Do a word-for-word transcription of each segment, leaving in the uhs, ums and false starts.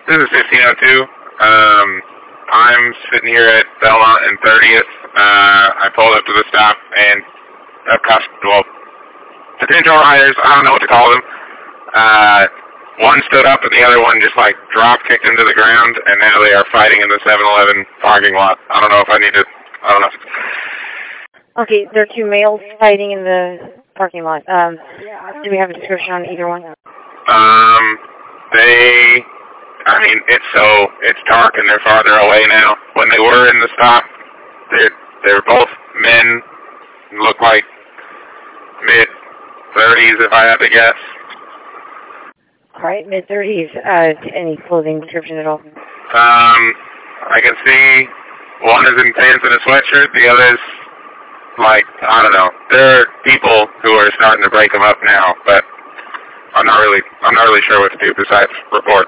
This is fifteen oh two. Um, I'm sitting here at Belmont and thirtieth. Uh, I pulled up to the stop and a customer, well, potential riders, I don't know what to call them. Uh, one stood up and the other one just like drop kicked into the ground, and now they are fighting in the seven eleven parking lot. I don't know if I need to, I don't know. Okay, there are two males fighting in the parking lot. Um, do we have a description on either one? Um, they, I mean, it's so, it's dark and they're farther away now. When they were in the stop, they're, they're both men, look like mid-thirties if I had to guess. All right, mid-thirties. Uh, any clothing description at all? Um, I can see one is in pants and a sweatshirt, the other's like, I don't know. There are people who are starting to break them up now, but I'm not really, I'm not really sure what to do besides report.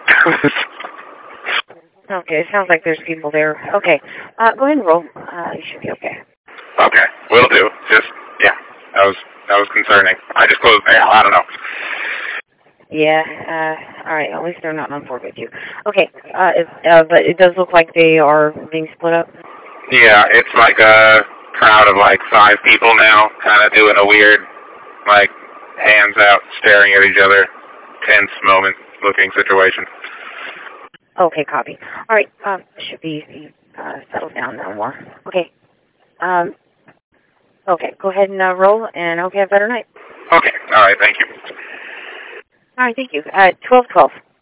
Okay, it sounds like there's people there. Okay, uh, go ahead and roll. Uh, you should be okay. Okay, will do. Just, yeah, that was, that was concerning. I just closed mail, I don't know. Yeah, uh, all right, at least they're not on board with you. Okay, uh, it, uh, but it does look like they are being split up. Yeah, it's like a crowd of like five people now, kind of doing a weird, like, hands out, staring at each other, tense moment looking situation. Okay, copy. All right, um, should be uh, settled down no more. Okay, um, okay, go ahead and uh, roll, and okay, have a better night. Okay, all right, thank you. All right, thank you. Uh, twelve twelve.